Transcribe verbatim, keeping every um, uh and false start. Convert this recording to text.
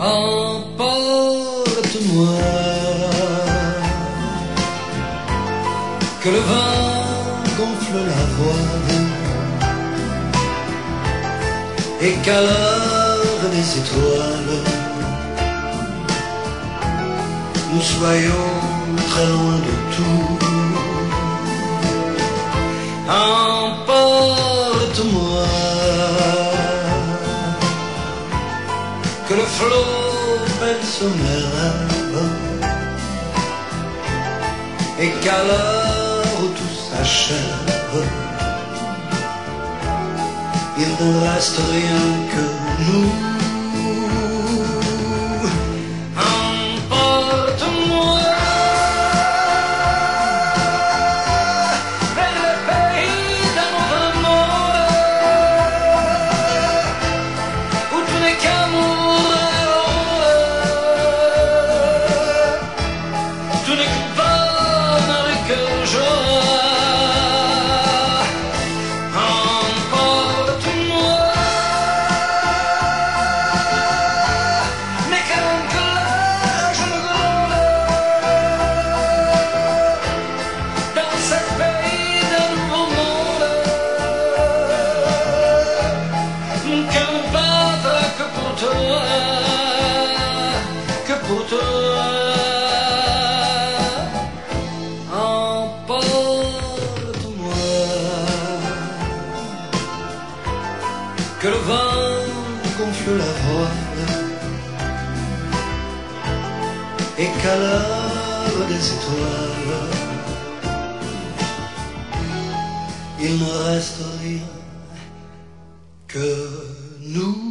Emporte-moi, que le vent gonfle la voile et qu'à l'heure des étoiles nous soyons très loin de tout. Emporte-moi, que le flot berce mes rêves et qu'à l'heure où tout s'achève, il ne reste rien que nous. Emporte-moi vers le pays d'un nouveau monde où tout n'est qu'amour, tout n'est que bonheur et que joie. Que pour toi, emporte-moi, que le vent gonfle la voile et qu'à l'heure des étoiles, il ne reste rien que nous.